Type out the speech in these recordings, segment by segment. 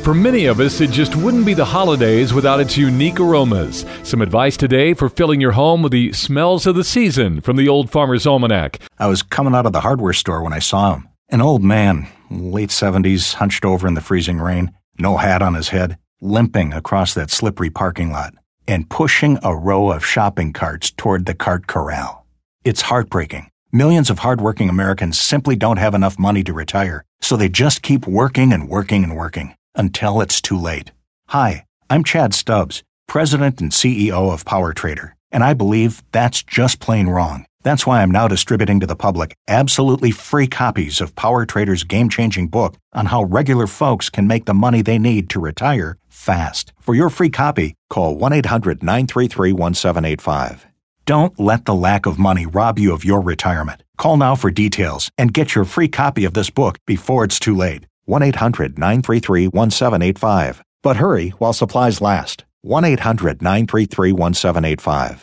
For many of us, it just wouldn't be the holidays without its unique aromas. Some advice today for filling your home with the smells of the season from the Old Farmer's Almanac. I was coming out of the hardware store when I saw him. An old man, late 70s, hunched over in the freezing rain, no hat on his head, limping across that slippery parking lot, and pushing a row of shopping carts toward the cart corral. It's heartbreaking. Millions of hardworking Americans simply don't have enough money to retire, so they just keep working and working and working until it's too late. Hi, I'm Chad Stubbs, President and CEO of PowerTrader, and I believe that's just plain wrong. That's why I'm now distributing to the public absolutely free copies of PowerTrader's game-changing book on how regular folks can make the money they need to retire fast. For your free copy, call 1-800-933-1785. Don't let the lack of money rob you of your retirement. Call now for details and get your free copy of this book before it's too late. 1-800-933-1785. But hurry while supplies last. 1-800-933-1785.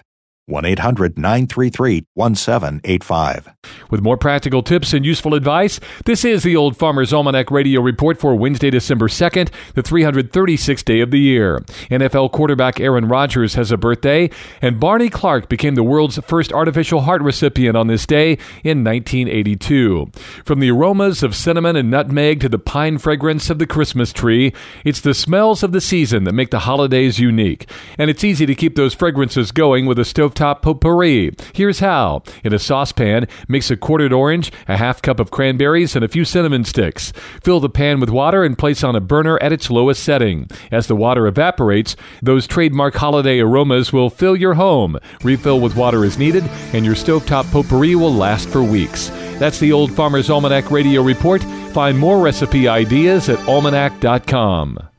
1-800-933-1785. With more practical tips and useful advice, this is the Old Farmer's Almanac Radio Report for Wednesday, December 2nd, the 336th day of the year. NFL quarterback Aaron Rodgers has a birthday, and Barney Clark became the world's first artificial heart recipient on this day in 1982. From the aromas of cinnamon and nutmeg to the pine fragrance of the Christmas tree, it's the smells of the season that make the holidays unique. And it's easy to keep those fragrances going with a stovetop potpourri. Here's how. In a saucepan, mix a quartered orange, a half cup of cranberries, and a few cinnamon sticks. Fill the pan with water and place on a burner at its lowest setting. As the water evaporates, those trademark holiday aromas will fill your home. Refill with water as needed, and your stovetop potpourri will last for weeks. That's the Old Farmer's Almanac Radio Report. Find more recipe ideas at almanac.com.